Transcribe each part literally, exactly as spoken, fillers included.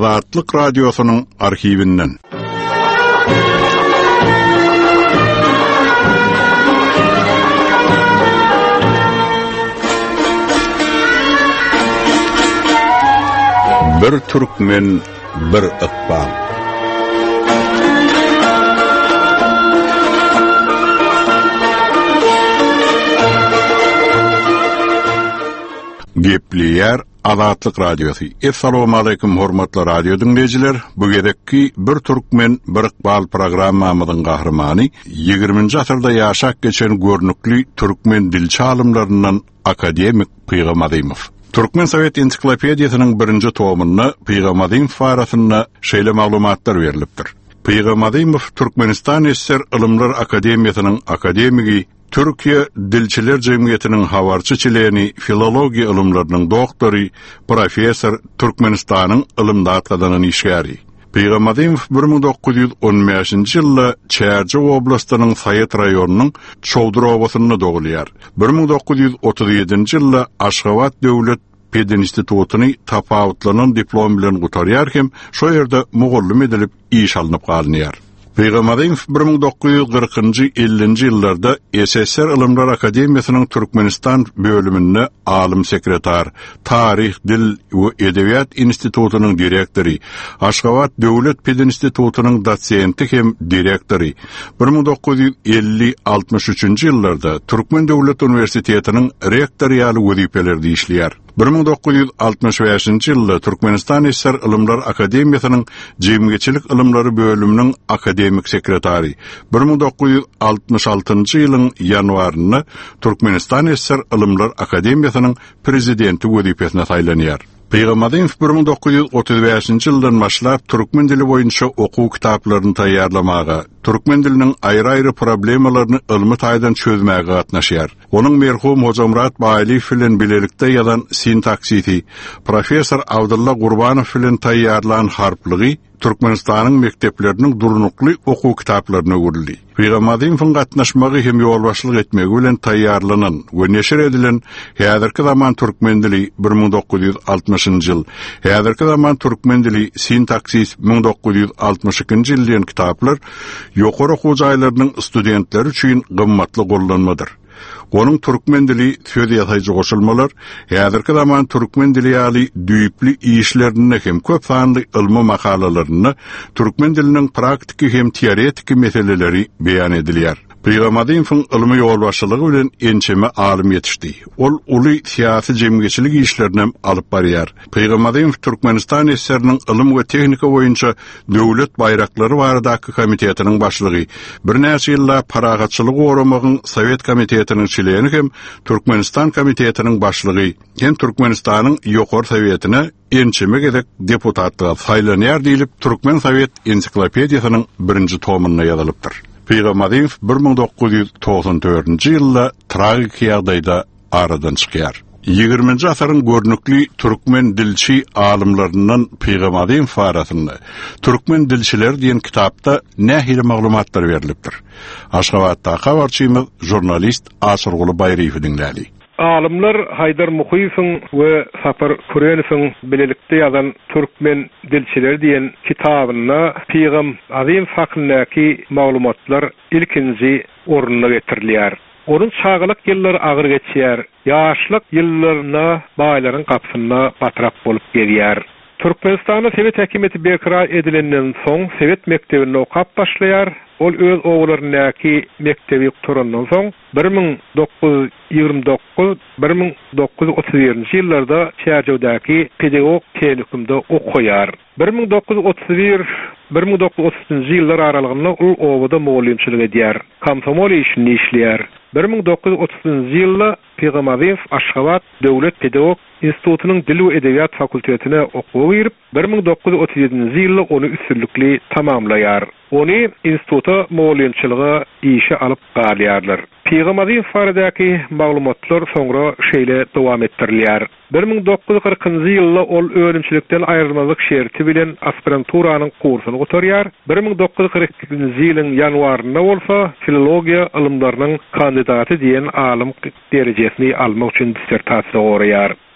Azatlyk Radiosu'nun arkivinden. Bir Türkmen, bir Iqbal. Gepliyer Azatlyk Radiosu. Assalamu alaykum hormatly radio dinleyijiler. Bu gedekki Bir Türkmen, bir Iqbal programmamyzyň gahrymany ýygrimiňji asyrda ýaşap geçen görnükli türkmen dilçi alymlaryndan akademik Pygam Adymow. Türkmen Sovet Ensiklopediýasynyň birinji tomuny Pygam Adymow farasyna şeýle maglumatlar berilipdir. Pygam Adymow Türkmenistan Esser Ilymlar Akademiýasynyň akademigi, Türkiýe Dilçiler Jemgyýetiniň habarçy çileğini, filologiýa ilmlarynyň doktory, professor, Türkmenistanyň ilmdat gadanyň işgäri. Pygam Adymow bir ming dokuz ýüz on beşinji ýylda Çärçi oblastynyň Sayet raýonunyň Çowdur obasyna dogulýar. bir ming dokuz ýüz otuz ýedinji ýylda Aşgabat Döwlet Pedinstitutyny tapawutlanan diplom bilen gutarýar hem şo ýerde mugallim edilip iş alınıp galynýar. Pygam Adymow bir ming dokuz ýüz kırkynjy ellinji ýyllarda S S R Ilymlar Akademiýasynyň Türkmenistan bölüminde alim sekretar, tarih, dil we edebiýat institutynyň direktori, Aşgabat Döwlet Pedinstitutynyň dosenti hem direktori. bir ming dokuz ýüz elli altymyş üçinji ýyllarda Türkmen Döwlet Uniwersitetiniň rektor ýaly wezipelerinde işleýär. bir ming dokuz ýüz altymyş beşinji ýylda Türkmenistan Esser Ilymlar Akademiýasynyň Jemgyýetçilik ilmlary bölüminiň akademik sekretary. bir ming dokuz ýüz altymyş altynjy ýylyň ýanwaryna Türkmenistan Esser Ilymlar Akademiýasynyň prezidenti wezipesine taýlanýar. Pygam Adymow bir ming dokuz ýüz otuz beşinji ýyldan başlap türkmen dili boýunça okuw kitaplaryny taýýarlamaga, türkmen diliniň aýry-aýry problemalaryny ilmi taýdan çözmäge gatnaşýar. Onuň merhum Hojamrat Baýlyw bilen bilelikde ýazan sintaksisi, professor Abdulla Gurbanow bilen taýýarlanan harplygy Türkmenistanyň mekdepleriniň durnukly okuw kitaplaryna öwrildi. Pygam Adymow'un gatnaşmagy hem ýolbaşlyk etmegi bilen taýýarlanan we neşir edilen häzirki zaman türkmen dili bir ming dokuz ýüz altymyşynjy ýyl, häzirki zaman türkmen dili sintaksis bir ming dokuz ýüz altymyş ikinji ýyl diýen kitaplar ýokary okuw jaýlarynyň studentleri üçin gymmatly gollanmadyr. Onun türkmen dili söz ýasaýjy goşulmalar, häzirki zaman türkmen dili ýaly düýpli işlerini hem köp sanly ilmi makalalaryny, türkmen diliniň praktiki hem teoretiki meseleleri beýan edilýär. Pygam Adymow'un ilmi ýolbaşçylygy bilen ençeme alim ýetişdi. Ol uly syýasy jemgyýetçilik işlerini alyp barýar. Pygam Adymow Türkmenistan esseriniň ilim we tehnika boýunça döwlet bayraklary baradaky komitetiniň başlygy, bir näçe ýyllar paragatçylyk oramagyň Sowet komitetiniň çileğini hem Türkmenistan komitetiniň başlygy, hem Türkmenistanyň ýokary sowetine ençeme gedek deputatlyga saýlanýar diýilip Türkmen Sowet Ensiklopediýasynyň birinji tomuny ýazylypdyr. Pygam Adymow bir ming dokuz ýüz togson dördünji ýylda tragik ýagdaýda aradan çykýar. ýygrimiňji asyryň görnükli türkmen dilçi alymlaryndan Pygam Adymow farasyna Türkmen dilçiler diýen kitapda nähili maglumatlar berilipdir. Aşgabatda habarçymyz jurnalist Asyrguly Baýryýew dinlädi. Alimler Haydar Muhyýewiň we Sapar Kurenowyň bilelikde ýazan Türkmen dilçiler diýen kitabyna Pygam Adymow hakyndaky maglumatlar ilkinji orunna getirilýär. Onun çağılık ýyllary agyr geçýär, ýaşlyk ýyllaryna baýlaryň gapysyna batrap bolup gelýär. Türkmenistanda Sowet häkimeti berkrar edilenden soň Sowet mektebinde okap başlaýar. Ol öz oglarynyňky mektebi turandan soň bir ming dokuz ýüz ýygrimi dokuz - bir ming dokuz ýüz otuz birinji ýyllarda Çärçewdäki pedagog tehnikumda okuýar. bir ming dokuz ýüz otuz bir - bir ming dokuz ýüz otuz üçinji ýyllar aralygynda ul owada mugallimçilik edýär. Komsomol işini işleýär. bir ming dokuz ýüz otuz üçinji ýylda Pygam Adymow Aşgabat Döwlet Pedagog Institutynyň Dil we Edebiýat fakultetine okuw berip, bir ming dokuz ýüz otuz ýedinji ýylda ony üstünlikli tamamlaýar. Ony instituta mugallimçiligiga işe alyp galýarlar. Pygam Adymow baradaky maglumatlar soňra şeýle dowam etdirilýär. bir ming dokuz ýüz kırkynjy ýylda ol öwrençilikden aýrylmalyk şerti bilen aspiranturanyň kursyny gotarýar. bir ming dokuz ýüz kırk ikinji ýylyň ýanwarynda bolsa filologiýa ilmlarynyň kandidaty diýen alim derejesini almak üçin dissertasiýa goraýar.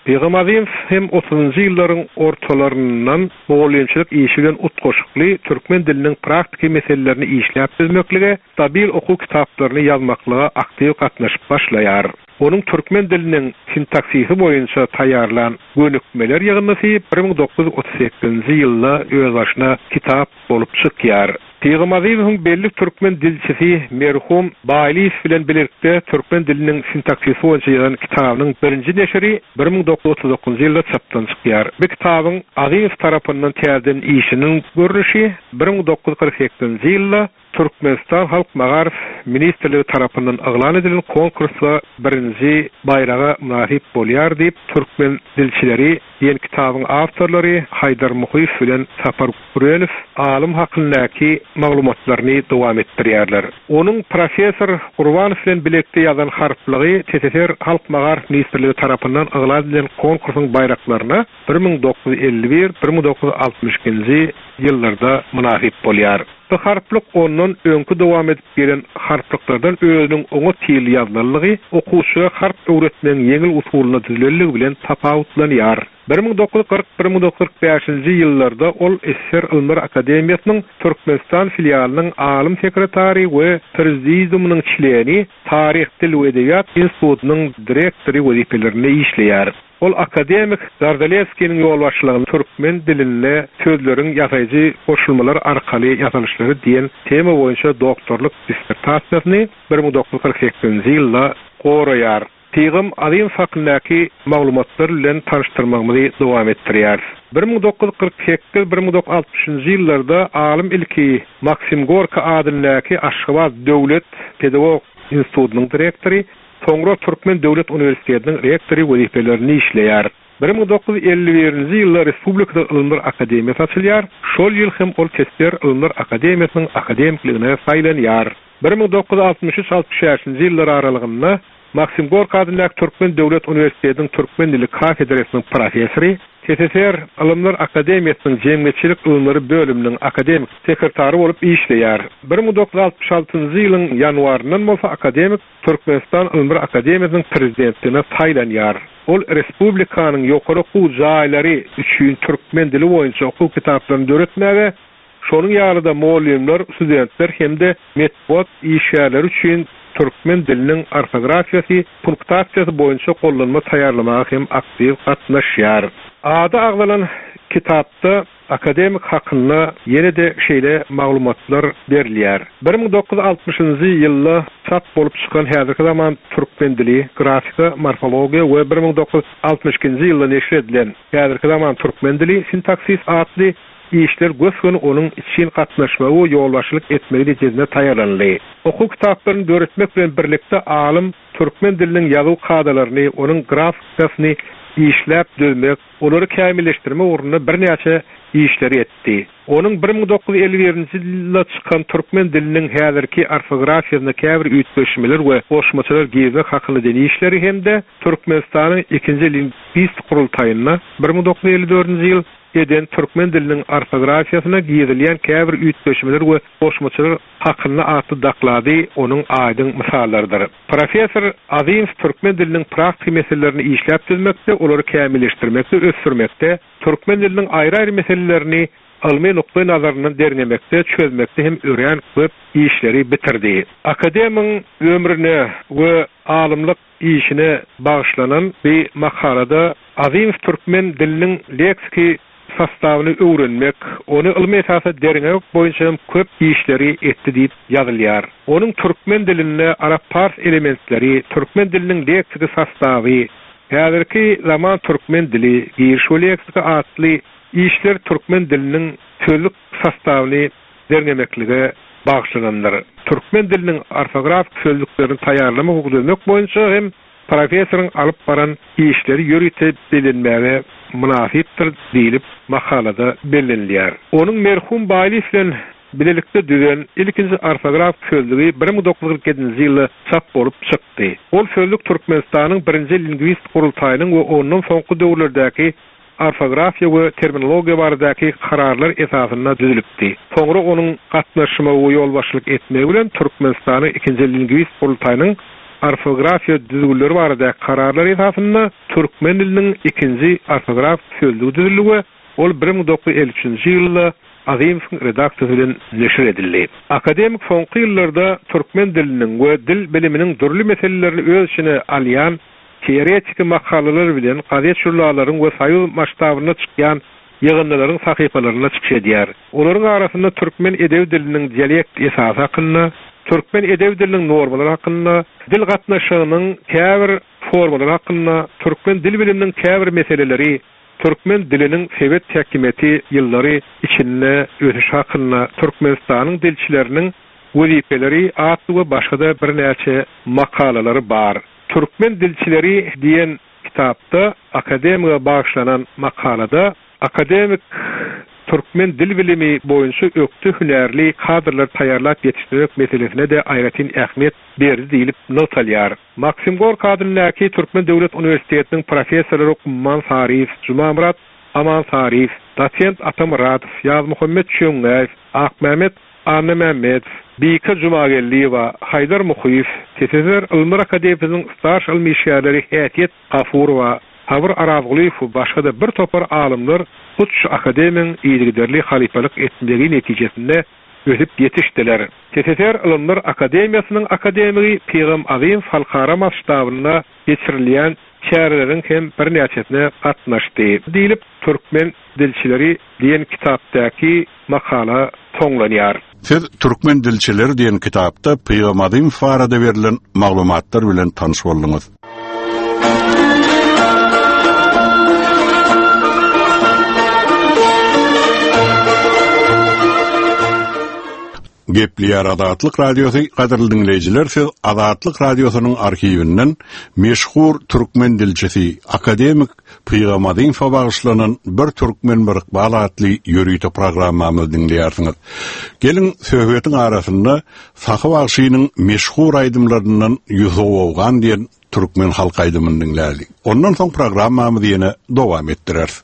Peygamber Azim hem otuzuncu ýyllaryň ortalaryndan Moğolýançylyk işilen utgoşukly türkmen diliniň praktiki meselelerini işläp bilmeklige, stabil okuw kitaplaryny ýazmaklyga aktiw gatnaşyp başlaýar. Onun türkmen diliniň sintaksisi boýunça taýýarlan gönükmeler ýygnysy bir ming dokuz yüz otuz sekizinji ýylda öz başyna kitap bolup çykýar. Peygamber Azim'iň belli türkmen dilçisi merhum Baýlys bilen birlikde türkmen diliniň sintaksisi boýunça ýazan kitabynyň birinji neşri bir ming dokuz yüz otuz dokuzunji ýylda çapdan çykýar. Bu kitabyň Azim tarapyndan täzeden işiniň görnüşi bir ming dokuz yüz kırk sekizinji ýylda Türkmenistan Halk Magarif Ministrligi tarapyndan aglan edilen konkursda birinji bayraga munasip bolýar diýip türkmen dilçileri ýen kitabyň awtorlary Haydar Muhyif bilen Sapar Kurenow alim hakyndaky maglumatlaryny dowam etdirýärler. Onuň professor Gurbanow bilen birlikde ýazan harplygy T S S R Halk Magarif Ministrligi tarapyndan aglan edilen konkursyň bayraklaryna bir ming dokuz yüz elli bir - bir ming dokuz yüz altmış ikinji ýyllarda munasip bolýar. Bu harplyk ondan öňkü dowam edip gelen harplyklardan özüniň oňa tiýil ýazmalygy, okuwçyga harp öwretmeň ýeňil usulyna düzülenligi bilen tapawutlanýar. bir ming dokuz yüz kırk - bir ming dokuz yüz kırk beşinji ýyllarda ol S S R Ilmlar Akademiýasynyň Türkmenistan filialynyň alim sekretary we prezidiumynyň çleni, Taryh, Dil we Edebiýat institutynyň direktory wezipelerini işleýär. Ol akademik Gardalewskiň ýolbaşçylygyny türkmen diline sözleriň ýazyjy goşulmalar arkaly ýazylşlary diýen tema boýunça doktorluk dissertasiýasyny bir ming dokuz yüz kırk sekizinji ýylda goraýar. Peygamber Azim hakyndaky maglumatlar bilen tanıştyrmagyny dowam etdirýär. bir ming dokuz yüz kırk sekiz - bir ming dokuz yüz altmışynjy ýyllarda alim ilki Maksim Gorki adyndaky Aşgabat Döwlet Pedagog institutynyň direktory, soňra Türkmen Döwlet Uniwersitetiniň rektory wezipelerini işleýär. bir ming dokuz yüz elli birinji ýylda Respublikada Ilmlar Akademiýasy açylýar. Şol ýyl hem ol T S S R Ilmlar Akademiýasynyň akademikligine saýlanýar. bir ming dokuz yüz altmış üç - altmış beşinji ýyllar aralygynda Maksim Gorki adyndaky Türkmen Döwlet Uniwersitetiniň Türkmen dili kafedrasynyň professory, T S S R Ilmlar Akademiýasynyň Jemgyýetçilik ilmleri bölüminiň akademik sekretary bolup işleýär. bir ming dokuz yüz altmış altynjy ýylyň ýanwaryndan bolsa akademik Türkmenistan Ilmlar Akademiýasynyň prezidentligine saýlanýar. Ol respublikanyň ýokary okuw jaýlary üçin türkmen dili boýunça okuw kitaplaryny öwretmäge, şonuň ýalyda muallimler, studentler hemde metbuat işgärleri üçin türkmen diliniň ortografiýasy, punktasiýasy boýunça gollanma taýýarlamaga hem aktiw gatnaşýar. Ada aglanan kitapda akademik hakynda ýene-de şeýle maglumatlar berilýär. bir ming dokuz yüz altmışynjy ýylda çap bolup çykan häzirki zaman türkmen dili, grafika, morfologiýa we bir ming dokuz yüz altmış ikinji ýylda neşr edilen häzirki zaman türkmen dili sintaksis adly işler gösgün onun için gatnaşmagy we ýolbaşçylyk etmegi derecesinde taýýarlandy. Okuw kitaplaryny öwretmek bilen birlikde alim türkmen diliniň ýazyw kadalaryny, onun grafikasyny işläp döwmek, olary kämilleşdirme uğruna bir näçe işleri etdi. Onun bir ming dokuz yüz elli birinji ýylda çykan türkmen diliniň häzirki ortografiýasyna käbir üýtgeşmeler we goşmaçylar giýmek hakynda denişleri hemde Türkmenistanyň ikinji lingwist kurultaýyna bir ming dokuz yüz elli dördünji ýyl eden türkmen diliniň ortografiýasyna giýirilýän käbir üýtgeşmeler we goşmaçylar hakynda aty daklady onuň aýdyň misallardyr. Professor Azim türkmen diliniň praktik meselelerini işläp bilmekde, olary kämilleşdirmekde, ösürmekde, türkmen diliniň aýry-aýry meselelerini almy nokta nazaryndan derlemekde, çözmekde hem öýren köp işleri bitirdi. Akademiyanyň ömrüne we alimlik işine bagyşlanan bir makalada Azim türkmen diliniň leksiki sastawyny öwrenmek, ony ilmi esasy derňek boýunça köp işleri etdi diýip ýazylýar. Onuň türkmen diline arap pars elementleri, türkmen diliniň leksiki sastawy, häzirki zaman türkmen dili, giriş leksiki atly işler türkmen diliniň sözlük sastawyny derňemeklige bagyşlananlar. Türkmen diliniň ortografik sözlüklerini taýýarlamak ugdurmak boýunça hem professoryň alyp baran işleri ýöretip bilinmäge munasipdir diýilip makalada bellenilýär. Onuň merhum Baýlys bilen birlikde düzen ilkinji ortograf sözlügi bir ming dokuz yüz kırk yedinji ýylda çap bolup çykdy. Ol sözlük Türkmenistanyň birinji lingwist kurultaýynyň we onuň soňky döwürlerdäki ortografiýa we terminologiýa baradaky kararlar esasyna düzülipdi. Soňra onuň gatnaşmagy we ýolbaşçylyk etmegi bilen Türkmenistanyň ikinji lingwist kurultaýynyň orfografiya düzgünleri barada kararlar esasında türkmen dilinin ikinci orfograf sözlüğü düzülüğü ol bir ming dokuz yüz elli üçünji ýylda Azimov redaksiýasyndan neşir edildi. Akademik soňky ýyllarda türkmen diliniň we dil biliminiň dürli meselelerini öz içine alýan teoretik makalalar bilen gazet jurnallaryň we saýy maştabyna çykýan ýygynlaryň sahypalaryna çykyş edýär. Olaryň arasynda türkmen edebi diliniň dialekt esasy hakynda, türkmen edebi diliniň normalary hakynda, dil gatnaşygynyň käbir formalary hakynda, türkmen dil biliminiň käbir meseleleri, türkmen diliniň sebet täkimeti ýyllary içinde ötüş hakynda, Türkmenistanyň dilçileriniň wezipeleri atly we başga bir näçe makalalary bar. Türkmen dilçileri diyen kitapda akademiýa bagşlanan makalada akademik Türkmen dil bilimi boýunça öktü hünärli kadrlar taýýarlap ýetişdirmek meselesine de aýratyn ähmiýet berdi diýilip not alýar. Maksim Gorky adyndaky Türkmen Döwlet Uniwersitetiniň professorlary Kumman Sarif, Jumamrat Aman Sarif, doçent Atam Muratov, Ýaz Muhammed Şöňäýew, Akmehmet Anna Mehmet, Bika Jumagelliýewa, Haydar Muhyif, Tetezer Ilmar Akademiyasiniň starş ilmi işgärleri Hätiýet Gafurowa, Sabr Arazguliýew we başga da bir topar alymlar bu akademiýanyň ýygyderli halipalyk etmegi netijesinde ösüp ýetişdiler. Tetezer Ilmar Akademiýasynyň akademigi Pygam Azim halkara maştabynda geçirilýän şäherleriň hem bir näçesine gatnaşdy diýilip Türkmen dilçileri diýen kitapdaky makala toňlanýar. Siz Türkmen dilçileri diýen kitapda Pygam Azim farada berilen maglumatlar bilen tanyş boldyňyz. Gepliyar Adatlyk Radiosu gaderly dinleyijiler, siz Adatlyk Radiosynyň arkiwinden meşhur türkmen dilçisi akademik Pygam Azim'a bagyşlanan bir türkmen bir Iqbal adly ýörüýte programmamy dinleýärsiňiz. Gelin söhbetiň arasynda Sahy Bagşynyň meşhur aýdymlaryndan ýüzewgan diýen türkmen halk aýdymyny dinläýärdik. Ondan soň programmamy ýene dowam etdireriz.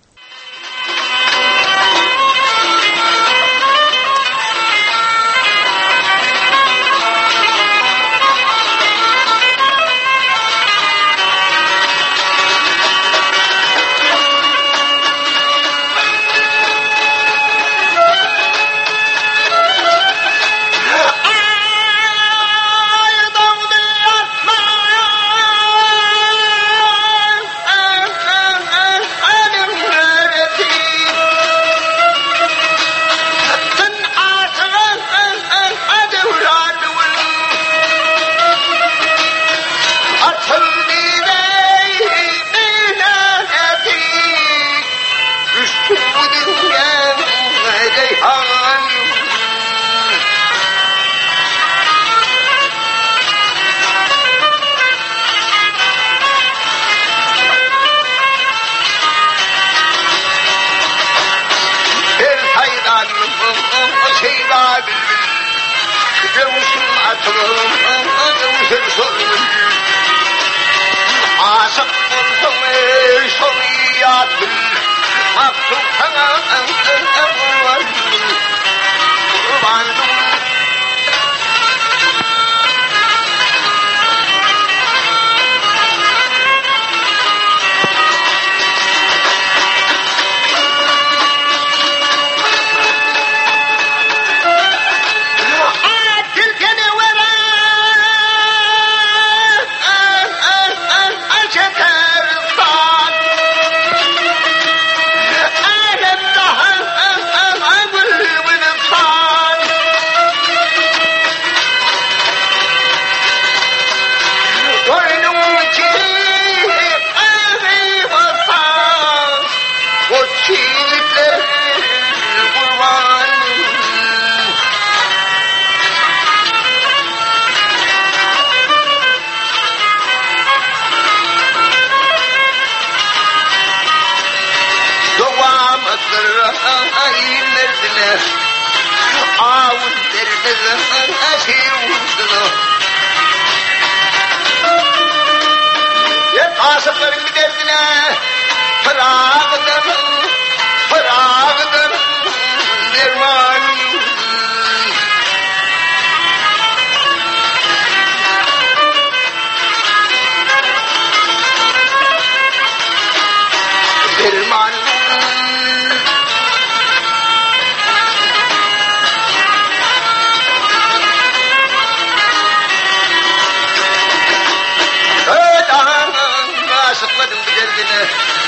derdine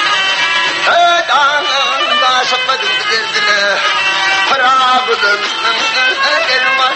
Dağın kaşıkmadın derdine Harabıdın Erman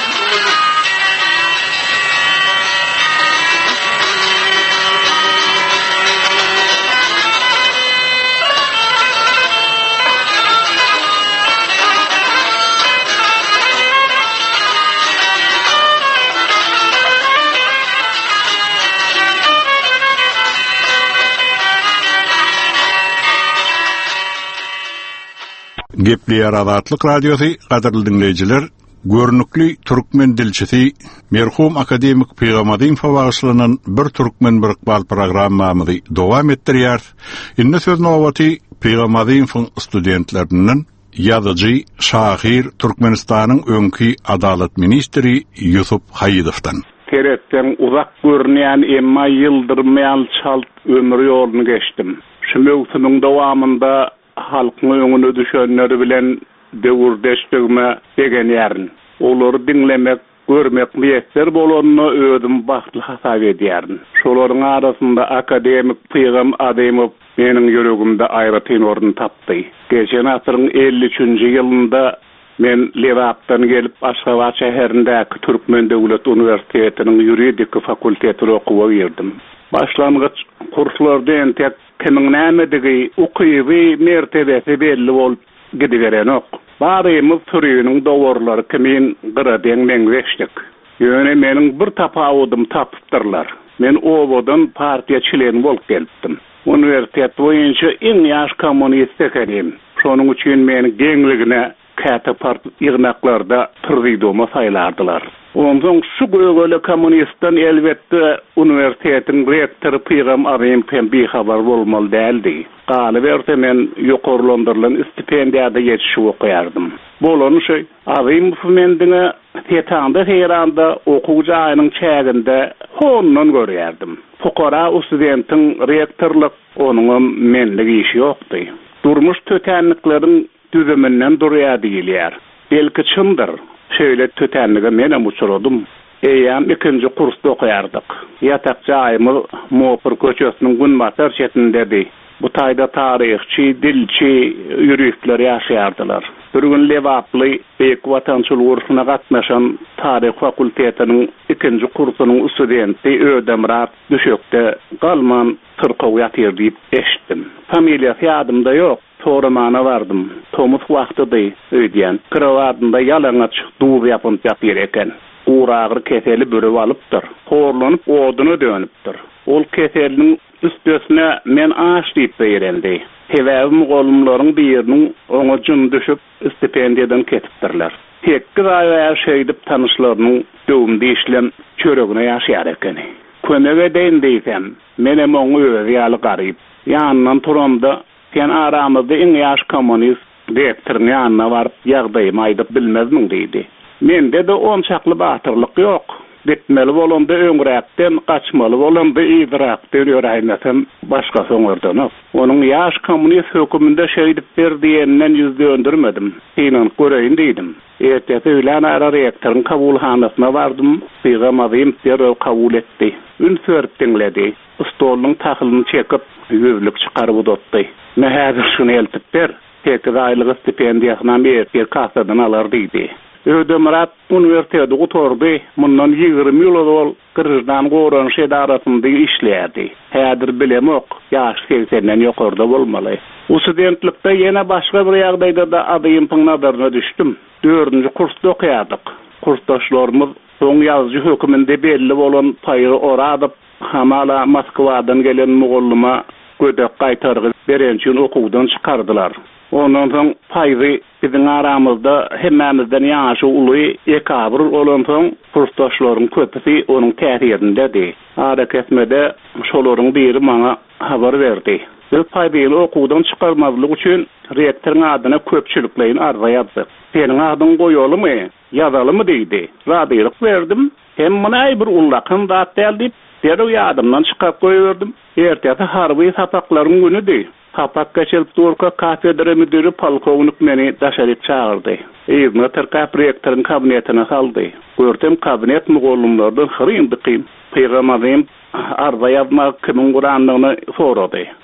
Gepleýär Azatlyk Radiosu gaderly dinleýijiler, görnükli türkmen dilçisi merhum akademik Pygamady Fawaşlanan bir türkmen bir iqbal programmamyzy dowam etdirýär. Indi söz nowbaty Pygamady studentlerinden ýazyjy şahyr Türkmenistanyň öňki adalet ministri Ýusup Haýydowdan. Teretden uzak görünýän emma ýyldyrmaýan çalt ömür ýoluny geçdim. Şu mewsümüň dowamında halkyň öňüne düşenleri bilen döwürdeşdigime degen ýaryň. Olary dinlemek, görmek niýetler bolanyny özüm bagtly hasap edýärin. Şolaryň arasynda akademik Pygam Ademow meniň ýüregimde aýratyn orun tapdy. Geçen asyryň elli üçünji ýylynda men Lewapdan gelip Aşgabat şäherindäki Türkmen Döwlet Uniwersitetiniň ýuridik fakultetini okuwa girdim. Başlangıç kurslardan tek kimin nämedigi ukyby mertebesi belli bolup gidiveren ok. Barymyz türüniň dowrlary kimin gyradan meňzeşdik. Ýöne meniň bir tapawudym tapypdyrlar. Men obodan partiýa çileni bolup gelipdim. Uniwersitet boýunça iň ýaş kommunist ekenim. Şonuň üçin meni geňligine käte part ýygnaklarda türdiýdüme saýlardylar. Ondan şu göýgöle kommunistden elbetde uniwersitetiň rektory Pygam Ademow bir habar bolmaly däldi. Galy berse men ýokarlandyrylan stipendiýada ýetişip okuýardym. Bolan şeý, Ademow mendine tetanda heýranda okuwjy aýynyň çäginde hondan görýärdim. Pokara studentiň rektorlyk onuň menlik işi ýokdy. Durmuş tötenlikleriň düzeminden durýar diýilýär. Belki çyndyr. Şöyle tötenlige menem uçuradym. Eýän ikinji kursda okuýardyk. Ýatakçy aýymy Mopur köçesiniň Günbatar şeýtindedi. Bu taýda taryhçy, dilçi ýürekler ýaşaýardylar. Bir gün Lewaply Beýik Watançylyk urşuna gatnaşan Taryh fakultetiniň ikinji kursunyň studenti Ödemrat düşekde galman tyrkaw ýatyr diýip eşitdim. Familiýasy ýadymda ýok. Soramana vardım. Tomuz wagtydy öýdýän. Krawadynda ýalaňaç duw ýapyp ýatyr eken. Uğrağır keseli bürüp alıpdyr. Horlanyp oduny dönüpdir. Ol keseliniň üstesine men aş diýip beýrendi. Sebäbi golumlaryň biriniň oňa jyn düşüp stipendiýadan ketipdirler. Tekki aýa şeýdip tanyşlarynyň döwümde işlem çöregine ýaşaýar eken. Kömege deýin diýsem, menem oňa öýe ýaly garyp. Ýanyndan turamda sen aramızda en yaş komünist direktörün yanına varıp ýagdaýymy aýdyp bilmezmiň diýdi. Mende de on çakly batyrlyk ýok. Bitmeli bolanda öňräkden kaçmaly bolanda ýydrakdan ýöräýmesem başga soňurdan. Onuň yaş komünist höküminde şeýdip berdiýenden ýüz döndürmedim. Hinan göreýin diýdim. Ertesi bilen ara rektorun kabulhanasyna bardym. Pygam Ademow kabul etdi. Ün sörp dinledi. Stoluň tahylyny çekip ýüzlük çykaryp uzatdy. Ne häzir şunu eltip ber. Sekiz aýlyk stipendiýasyna bir kasadan alar diýdi. Ödemrat uniwersitetde oturdy. Mundan ýygrimi ýyl ol Kyrgyzstan goran şedarasynda işleýärdi. Häzir bilemok, ýaş seksenden ýokarda bolmaly. O studentlikde ýene başga bir ýagdaýda da Ademow'ň nazaryna düşdüm. dördünji kursda okuýardyk. Kursdaşlarymyz soň ýazyjy höküminde belli bolan paýry oradyp, hamala Moskwadan gelen mugallyma gödek gaýtargy berençin okuwdan çykardylar. Ondan soň paýry biziň aramyzda hemmämizden ýaşy uly ekabir bolan soň kursdaşlaryň köpüsi onuň täsirindedi. Ara kesmede şolaryň biri maňa habar berdi. Biz paýry okuwdan çykarmazlyk üçin rektoryň adyna köpçülikleýin arza ýazdyk. Seniň adyň goýalymy, ýazalymy diýdi. Radylyk berdim. Hem muny bir ullakyn zat däldi. Derw ýadymdan çykyp goýberdim. Ertesi harby sapaklaryň günüdi. Sapak geçelip durka kafedra müdiri polkovnik meni daşaryp çağırdy. Eýme terkap rektoryň kabinetine saldy. Görtem kabinet mugallymlardan hyryndyky. Pygam Ademow arza ýazmak kimin guranlygyny sorady.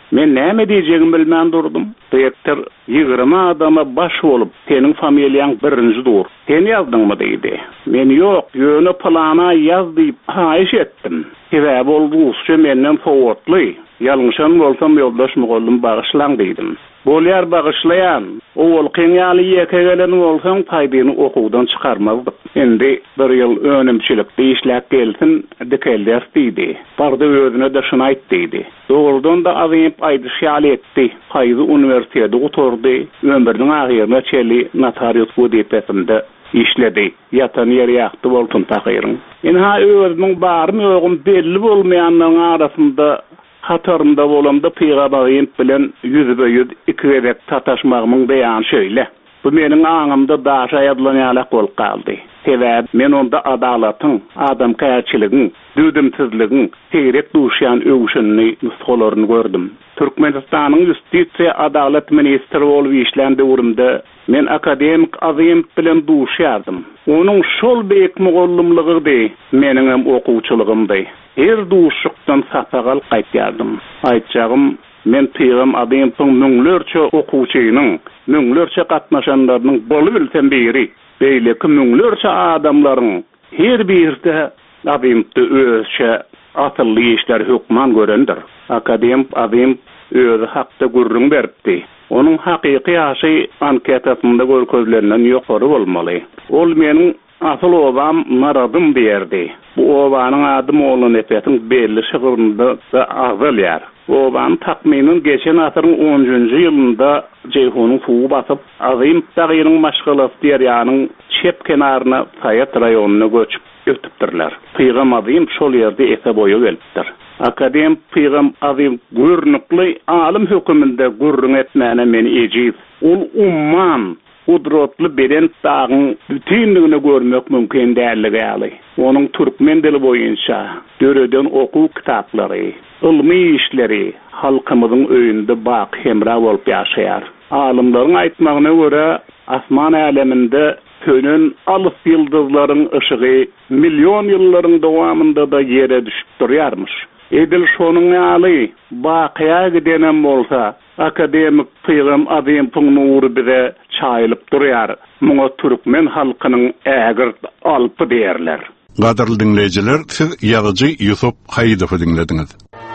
Men näme diýjegim bilmän durdum. Direktor ýygrima adama baş bolup, "Senin familiýaň birinji dur. Sen ýazdyňmy?" diýdi. Men "Ýok, ýöne plana ýaz" diýip haýyş etdim. Sebäbi ol rusça menden sowatly. Ýalňyşan bolsam ýoldaş mugallim bagyşlaň diýdim. Bolýar bagyşlaýan, o wolkyň ýaly ýeke gelen bolsaň taýbyny okuwdan çykarmazdyk. Endi bir ýyl önümçilikde işläp gelsin, dikelder diýdi. Barda özüne de şunu aýt diýdi. Dogrudan da azyp aýdyş ýaly etdi. Haýzy uniwersitede oturdy, ömrüniň agyryna çeli notarius wezifesinde işledi. Yatan yer ýakdy bolsun takyryň. Ene ha özüniň barmy ýogum belli bolmaýanyň arasynda hatarımda bolamda Peygamberim bilen yüzbe yüz iki gerek tataşmagymyň beýany şöyle. Bu meniň aňymda daşa ýadlanýarak bolup galdy. Sebäp men onda adalatyň, adam käçiligiň, düdümsizligiň, seýrek duşýan öwüşini nusgalaryny gördüm. Türkmenistanyň Justitsiýa adalet ministri bolup işlendi urumda men akademik azym bilen duşýardym. Onuň şol beýik mugallimligiňdi, meniň hem okuwçylygymdy. Her duşukdan sapagal gaýtýardym. Aýtjagym, men Peýgam adamyň müňlerçe okuwçynyň, müňlerçe gatnaşanlarynyň bolu bilsem biri, beýleki müňlerçe adamlaryň her birde adamdy özçe atylly işler hukman görendir. Akademik adam özü hakda gurrun beripdi. Onuň hakyky ýaşy anketasynda görkezlerinden ýokary bolmaly. Ol meniň asyl obam maradym berdi. Bu obanyň ady Molla Nepetiň belli şygyrynda da azalýar. Oban takminin geçen asyryň onunjy ýylynda Jeyhonyň suwy basyp, azym tagyryň maşgalasy derýanyň çep kenaryna Sayat raýonyna göçüp ötüpdirler. Peýgam azym şol ýerde ese boýa gelipdir. Akadem Peýgam azym gurnukly alim höküminde gurrun etmäne meni ejip. Ol umman Kudrotly beden tagyň bütünligini görmek mümkin dälligi ýaly. Onuň türkmen dili boýunça döreden okuw kitaplary, ilmi işleri halkymyzyň öýünde bak hemra bolup ýaşaýar. Alimlaryň aýtmagyna görä, asman aleminde tönen alyp ýyldızlaryň ışıgy million ýyllaryň dowamında da ýere düşüp durýarmyş. Edil şonuň ýaly bakya gidenen bolsa, akademik Peýgam adamyň nury bize çaýlyp durýar. Muňa türkmen halkynyň ägir alpy diýerler. Gaderly dinleyijiler, siz ýazyjy Ýusuf Haýydowy dinlediňiz.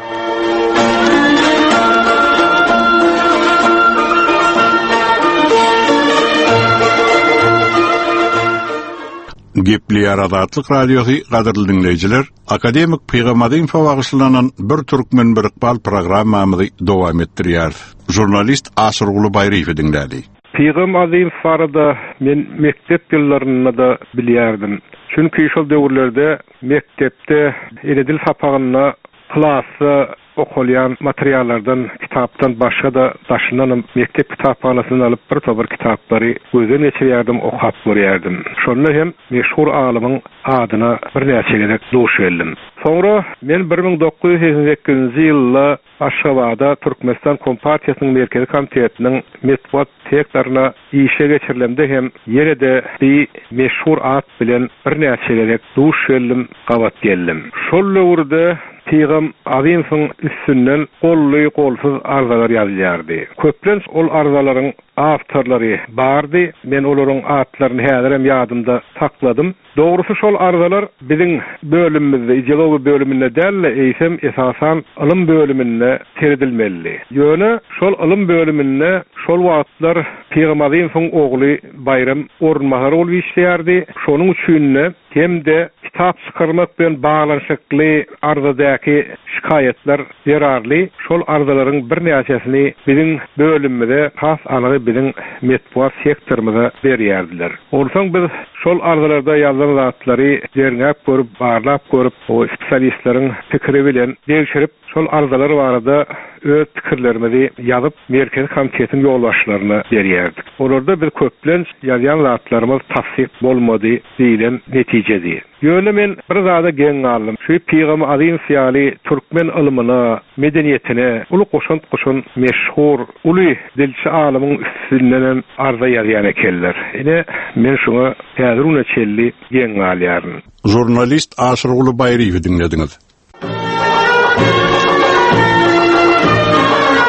Gepli Arazatlyk radiosu gaderly dinleyijiler, akademik Peýgam Adymowa bagyşlanan bir türkmen bir iqbal programmamyzy dowam etdirýär. Jurnalist Asyrguly Baýryw dinlädi. Peýgam Adym barada men mektep ýyllarynda da bilýärdim. Çünki şol döwürlerde mektepde edil sapagyna klasy okulyan materiallardan, kitaptan başga da daşynan mektep kitapxanasyny alyp bir topar kitaplary gözden geçirýärdim, okap görýärdim. Şonda hem meşhur alymyň adyna bir näçe gerek duş geldim. Sonra men bir ming dokuz ýüz seksen sekizinji ýylda Aşgabatda Türkmenistan Kompartiýasynyň merkezi komitetiniň metbuat teklarına işe geçirilemde hem ýere-de bir meşhur at bilen bir näçe gerek duş geldim, gabat geldim. Şol döwürde Peýgam Adymyň üstünden golly golsuz arzalar ýazýardy. Köplenç ol arzalaryň awtorlary bardy. Men olaryň atlaryny häzirem ýadymda sakladym. Dogrusy şol arzalar biziň bölümimizde, ideologiýa bölüminde dälle eýsem esasan ilm bölüminde teredilmeli. Ýöne şol ilm bölüminde şol wagtlar Peýgam Adymyň ogly Bayram Orunmahar bolup işleýärdi. Şonuň üçin hem-de kitap çykarmak bilen baglanşykly arzadaky şikayetler zerarly. Şol arzalaryň bir näçesini biziň bölümimizde has alagy biziň metbuat sektorymyza berýärdiler. Olsaň biz şol arzalarda ýazan zatlary derňäp görüp, barlap görüp, o spesialistleriň pikiri bilen degişirip, şol arzalar barada öz pikirlerimizi ýazyp, merkez komitetiň ýolbaşçylaryna berýärdik. Olarda bir köplenç ýazan zatlarymyz tasdik bolmady diýilen netijedi. Ýöne men bir zada geň aldım. Şu Peýgam Adym ýaly türkmen ilmine, medeniýetine, uly goşun goşun meşhur, uly dilçi alymyň üstünden arza ýazýan ekenler. Ene men şoňa häzir una çelli geň alýaryn. Jurnalist Asyrguly Baýryw dinlediňiz.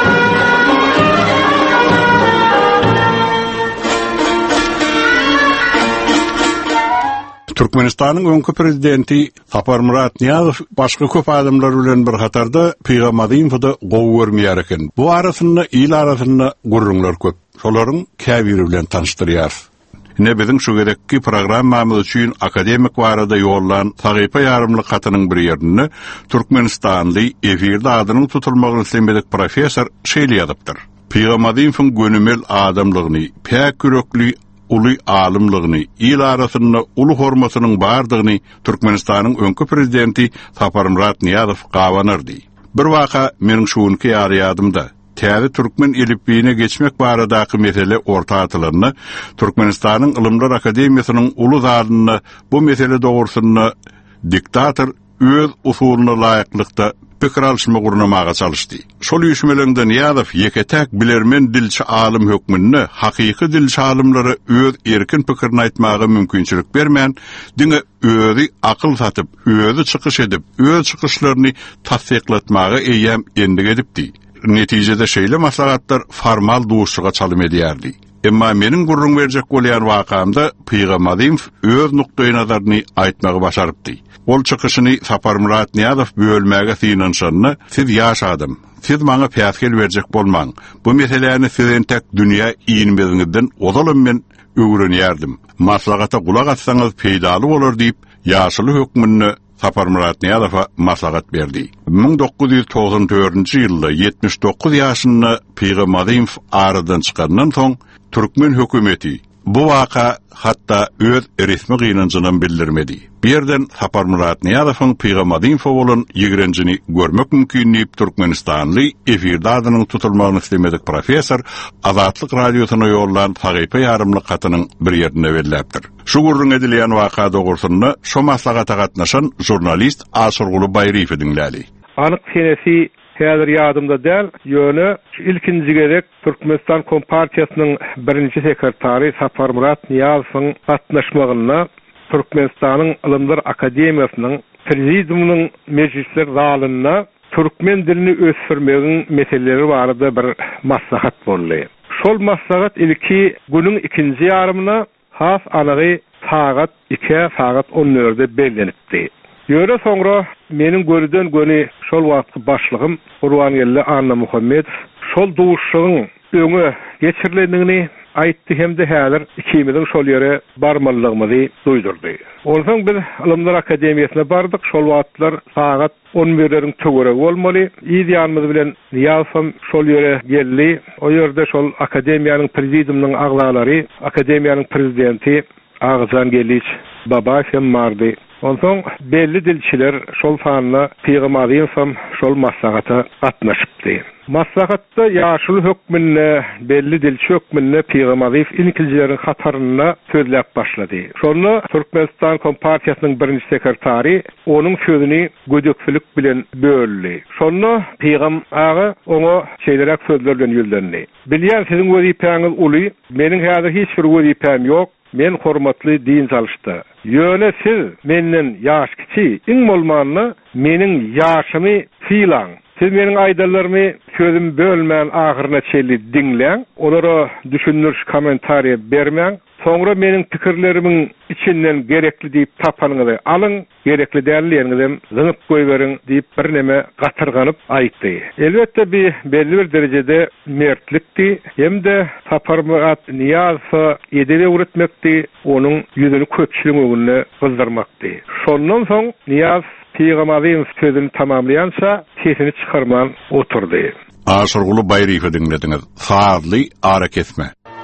Türkmenistanyň öňkü prezidenti Sapar Murat Niyazov başga köp adamlar bilen bir hatarda Pygamadiňda gowy görmeýär eken. Bu arasynda il arasynda gurrunlar köp. Şolaryň käbiri bilen tanışdyrýar. Ne bizim şu gerekki programmamız üçin akademik barada yollan Sagypa ýarymly katynyň bir ýerinde Türkmenistanly efirde adynyň tutulmagyny islemedik professor şeýleýärdir. Pygamadiňyň gönümel adamlygyny, pek kürekli uly alymlygyny, il arasynda uly hormasynyň bardygyny Türkmenistanyň öňkü prezidenti Sapar Murat Niyazov gawanyrdy. Bir waka meniň şuňky ýarýadymda Täze Türkmen elipbiine geçmek baradaky mesele orta atylyny Türkmenistanyň Ilymlar Akademiýasynyň uly zadyny bu mesele dogrusyny diktator öz usulyna laýyklykda pikir alşyma gurnamaga çalışdy. Şol ýüşmelerde Niyazov ýeketäk bilermen dilçi alim hökmünde hakyky dilçi alimlere öz erkin pikirini aýtmaga mümkinçilik bermän, diňe özi akyl satyp, özi çykyş edip, öz çykyşlaryny tasdiklatmaga eýem endig edipdi. Netijede şeýle maslahatlar formal duşuga çalym edýärdi. Emma meniň gurrun berjek bolýan wakamda Pygamadiň öz nukdaý nazaryny aýtmagy başarypdy. Ol çykyşyny Sapar Murat Niyazov bölmäge synanşanyny siz ýaşadym. Siz maňa päskel berjek bolmaň. Bu meseleni sizden tek dünýä iýinmediňizden odalam men öwrenýärdim. Maslahata gulak atsaňyz peýdaly bolar diýip ýaşyly hökmünde Sapar Murat Niyazova maslahat berdi. ming dokuz yüz doksan dördünji ýylda yetmiş dokuz ýaşynda Pygamadiň aradan çykandan soň Türkmen hökümeti bu waka hatta öz resmi gynanjyny bildirmedi. Birden Sapar Murat Niyazowyň Pygamadiň bolan ýigrenjini görmek mümkinligi Türkmenistanly efirde adynyň tutulmagyny islemedik professor Azatlyk radiosyna ýollan Sagypa ýarymly katynyň bir ýerinde berilipdir. Şu gurrun edilýän waka dogrusyny şu maslahata gatnaşan jurnalist Aşyrguly Baýryf dinläli. Anyk senesi häzir ýadymda däl, ýöne ilkinji gerek Türkmenistan Kompartiýasynyň birinji sekretary Sapar Murat Niyazowyň gatnaşmagyna Türkmenistanyň Ilymlar Akademiýasynyň prezidiumynyň meclisler zalyna türkmen dilini ösürmegiň meseleleri barada bir maslahat boldy. Şol maslahat ilki günüň ikinji ýarymyna has anagy sagat iki sagat on dörde bellenipdi. Ýöre soňra meniň görden göni şol wagtky başlygym Gurbangelli Anna Muhammedow şol duşugyň öňe geçirilendigini aýtdy hemde häzir ikimiziň şol ýere barmalygymy duýdurdy. Ondan biz Ilymlar Akademiýasyna bardyk. Şol wagtlar sagat on birleriň töwereg bolmaly. Ýa-da bilen Niyazov şol ýere geldi. O ýerde şol akademiýanyň prezidiumynyň aglary, akademiýanyň prezidenti Agzan Geliç Baba hem bardy. Ondan belli dilçiler şol fanna Pygamadiň şol maslahata gatnaşypdy. Maslahatda ýaşyly hökmünde belli dilçi hökmünde Pygamadiň ilkijilerin hataryna sözläp başlady. Şonu Türkmenistan Kompartiýasynyň birinji sekretary onuň sözüni gödekçilik bilen böldi. Şonu Pygam ağa oňa şeýlerek sözler bilen ýüldendi. Bilýän siziň wezipeňiz uly, meniň häzir hiç bir wezipem ýok. Men hormatly din çalışdy. Ýöne siz menden ýaş kiçi, iň bolmanyny meniň ýaşymy filan. Siz meniň aýdalarmy sözüm bölmän ahyryna çelli dinleň, olara düşündürüş kommentariýa bermäň. Soňra meniň pikirlerimiň içinden gerekli diýip tapanyňyzy alyň, gerekli dälillerinizi zyňyp goýberin diýip bir neme gatyrganyp aýtdy. Elbetde bir belli bir derejede mertlikdi, hemde Sapar Murat Niyazow edebe öwretmekdi, onuň ýüzüni köpçüligiň öňünde gyzdyrmakdy. Şondan soň Niyazow Pygamadiň sözüni tamamlaýança sesini çykarman oturdy. Aşyrguly Baýryfy dinlediňiz. Fazly ara kesme.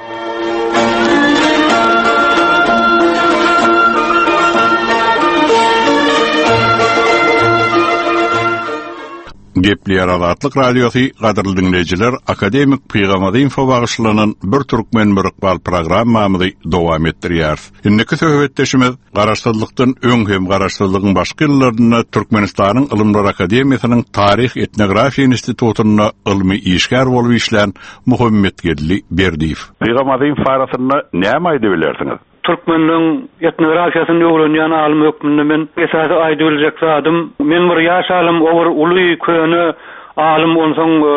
Gepleýär Azatlyk radiosy gadyrly dinleýijiler, akademik Pygamadiň bagyşlanan bir türkmen bir iqbal programmamyzy dowam etdirýär. Indiki söhbetdeşimiz garaşdyrlykdan öň hem garaşdyrlygyň başga ýyllaryna Türkmenistanyň Ilymlar Akademiýasynyň Taryh Etnografiýa institutyna ilmi işgär bolup işlän Muhammed Gedli Berdiýew. Pygamadiň farasyny näme aýdyp bilersiňiz? Türkmenliň etnografiýasyny öwrenýän alim hökmünde men esasy aýdyp biljek zadym. Men bir ýaş alim, owur uly köne alim bolsaň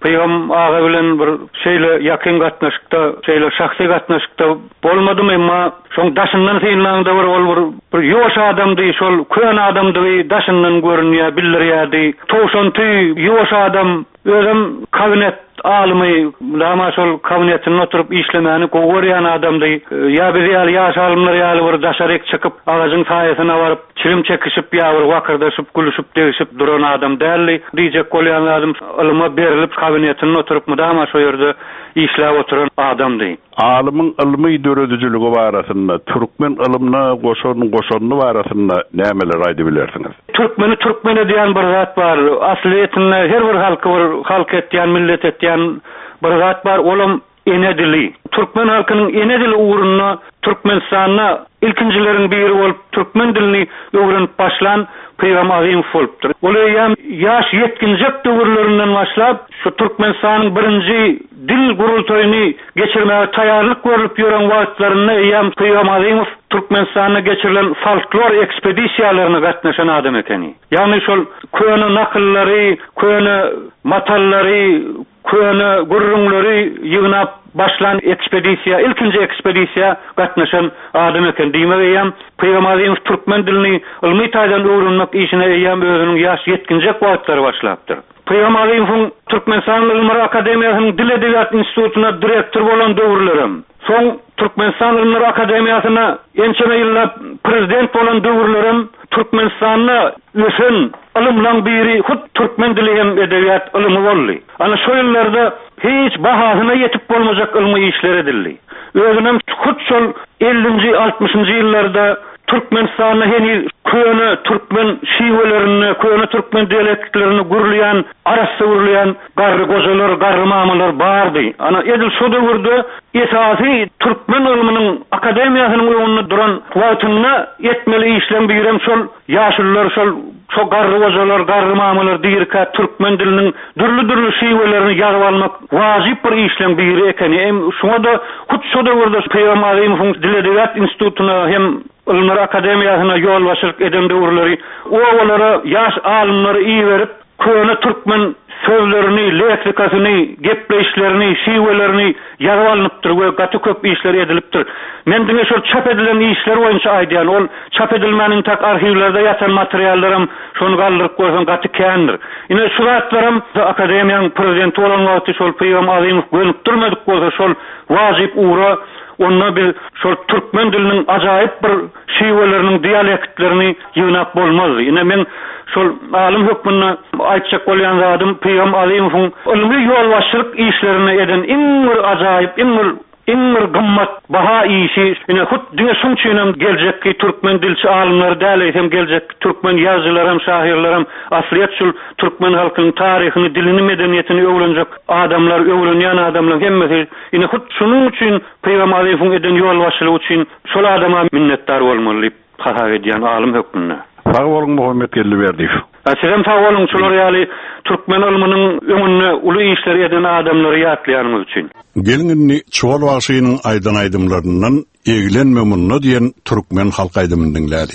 Peygam ağa bilen bir şeýle ýakyn gatnaşykda, şeýle şahsy gatnaşykda bolmadym, emma şoň daşyndan synlanda bir ol bir, bir ýoş adamdy, şol kön adamdy, daşyndan görünýär, bildirýärdi. Toşanty ýoş adam özüm kabinet almy, lama şol kabinetine oturup işlemäni gowurýan adamdy. Ya biz ýaly ýaş alymlar ýaly bir daşarek çykyp ağacyň saýasyna baryp çilim çekişip ýa bir wakyrdaşyp gülüşip degişip duran adam däli. Diýjek bolýan adam alyma berilip kabinetine oturup mudama şo ýerde işläp oturan adamdy. Alymyň ilmi döredijiligi barasynda türkmen ilmine goşanyň goşanyny barasynda nämeler aýdyp bilersiňiz? Türkmeni türkmen edýän bir zat bar. Asliýetinde her bir halky bir halk etýän, millet etýän bir zat bar. Olam ene dili. Türkmen halkynyň ene dili uğruna Türkmenistanyna ilkinjilerin biri bolup türkmen dilini öwrenip başlan Peýgam Azim bolupdyr. Olaýam ýaş yetkinjek döwürlerinden başlap şu Türkmenistanyň birinji dil gurultaýyny geçirmäge taýýarlyk görüp ýören wagtlaryna ýam Peýgam Azim Türkmenistanyna geçirilen folklor ekspedisiýalaryna gatnaşan adam ekeni. Ýani şol köne nakyllary, köne matallary, köne gurrunlary ýygnap başlan ekspedisiýa, ilkinji ekspedisiýa gatnaşan adam eken. Diýmegem Peýgam Azim türkmen dilini ilmi taýdan öwrenmek işine ýam özüniň ýaş yetkinjek wagtlary başlapdyr. Peýgam Azim Türkmenistan Ilmlar Akademiýasynyň Dil Edebiyat Institutuna direktor bolan döwürlerim. Soň Türkmenistan Ilmlar Akademiýasyna ençeme ýyllap prezident bolan döwürlerim Türkmenistanyna ösen ilmlaryň biri hut türkmen dili hem edebiyat ilmi boldy. Ana şo ýyllarda hiç bahasyna yetip bolmajak ilmi işler edildi. Özünem hut şol ellinji altmışynjy ýyllarda Türkmenistanyna heni köne türkmen şiwelerini, köne türkmen dialektlerini gurulýan, arasy gurulýan garry gojalar, garry mamalar bardy. Ana edil şu döwürde esasy türkmen ilminiň akademiýasynyň öňünde duran wagtyna yetmeli işlem birem şol ýaşullar, şol şo garry gojalar, garry mamalar diýerkä türkmen diliniň dürli-dürli şiwelerini ýazyp almak wajyp bir işlem biri ekeni. Hem şoňa da hut şu döwürde Peýgam Azim Dil Edebiyat Institutuna hem Ilmlar Akademiýasyna ýol başyk eden döwürleri owalara ýaş alymlary iyi berip köne türkmen sözlerini, leksikasyny, gepleşlerini, şiwelerini ýazyp alınıpdyr we gaty köp işler edilipdir. Men diňe şol çap edilen işler boýunça aýdýan, ol çap edilmäniň tak arhivlerde ýatan materiallarym şonu galdyryp goýsan gaty kändir. Ine şu zatlarym akademiýanyň prezidenti bolan wagty şol Peýgam Azim gönüp durmadyk bolsa şol wajyp uğra onda bir şol türkmen diliniň ajaýyp bir şiweleriniň dialektlerini ýygnap bolmazdy. Ine men şol alim hökmünde aýtjak bolýan zatym Peýgam Azimowyň ilmi ýolbaşçylyk işlerini eden iň bir ajaýyp, iň bir iň bir gymmat baha işi. Ine hut diňe şunçynam geljekki türkmen dilçi alimler däle hem geljek türkmen ýazgylar hem şahyrlar hem asliýet şol türkmen halkynyň taryhyny, dilini, medeniýetini öwrenjek adamlar, öwrenýän adamlar hemmesi. Ine hut şunun üçin Peýgam Azimowyň eden ýolbaşçylygy üçin şol adama minnetdar bolmaly haýat edýän alim hökmünde. Sağ bolun Muhammed Gelliberdiýew. Aslym sağ bolun şolar ýaly türkmen ilminiň öňünde uly işler eden adamlary ýatlaýanymyz üçin. Gelňini Çuval Waşynyň aýdan aýdymlaryndan egilenmemünni diýen türkmen halk aýdymyny dinlädi.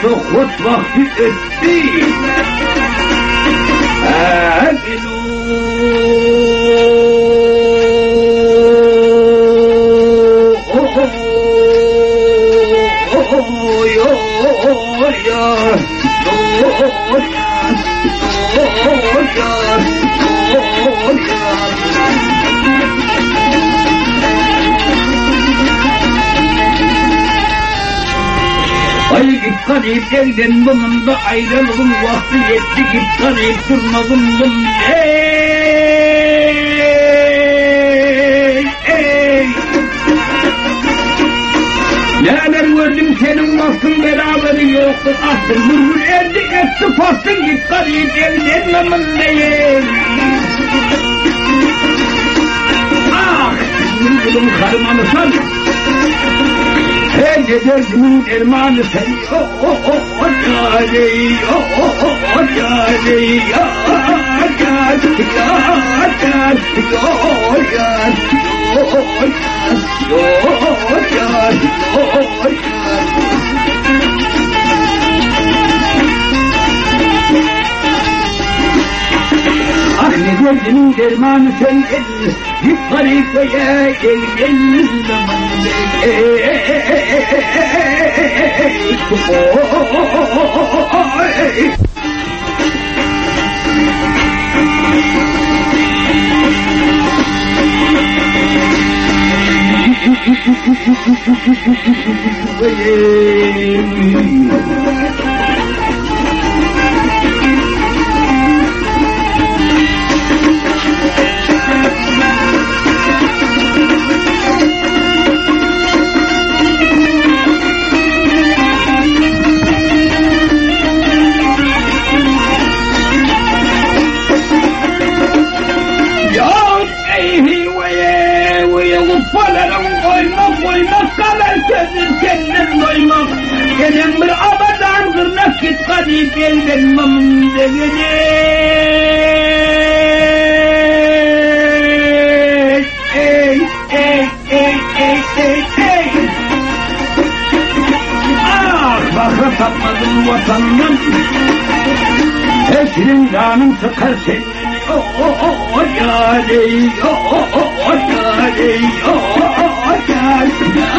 sohbet vakti etti. Aminu ay git garip evden bununda ayrılığın vakti yetti git garip durmadın bunda ey ey neler gördüm senin vaktın beraberi yoktur asıl vurur erdi etti fastın git garip evden bununda ey ah vurgulum karımanısan hey dedezimin ermanı sen oh oh oh oh cari oh oh oh oh cari ya cari ya cari oh cari oh cari oh cari ah dedezimin ermanı sen git garipeye gel gel Gelen bir abadan gırnak git garip elden mamında gelir ey ey ey ey ey ey ah bakra tapmadın vatandan esrin canım sıkar seni oh oh oh oh cari oh oh oh oh cari oh oh oh cari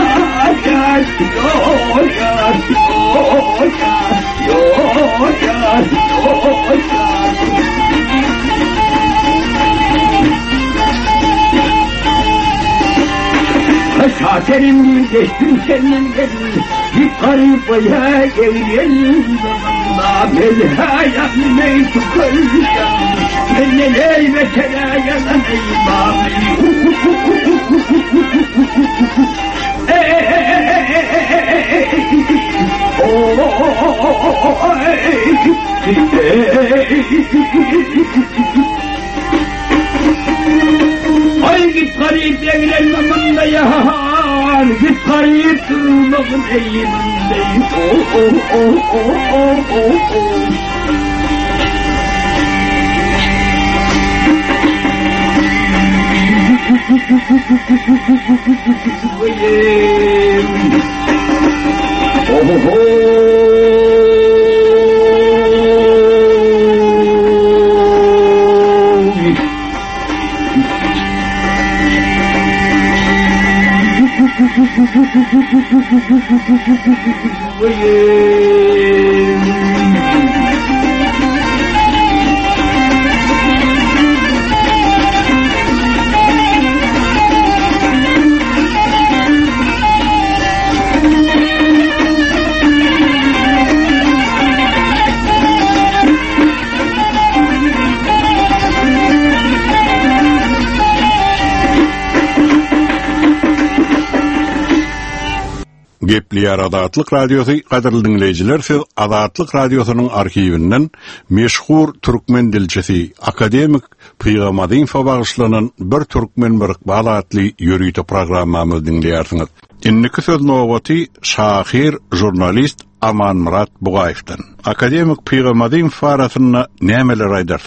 Şaterim bir geçtim senin gelin git garip aya gelin zamanda belhayan neytu kölşan enneley ve telayadan eymâmi ay git garip evlenmeminde yar git garip durmamın eğimindeyim oh oh oh oh oh oh oh oh oh Gepliyar Adatlyk Radiosu gaderly dinleyijiler, siz Adatlyk Radiosynyň arkiwinden meşhur türkmen dilçisi akademik Pygamady bagyşlanan bir türkmen birikbal adly ýörüýte programmamy dinleýärsiňiz. Inniki söz nowaty şahir jurnalist Aman Murat Bugaýewden. Akademik Pygamady farasyna nämeler aýdarsyňyz?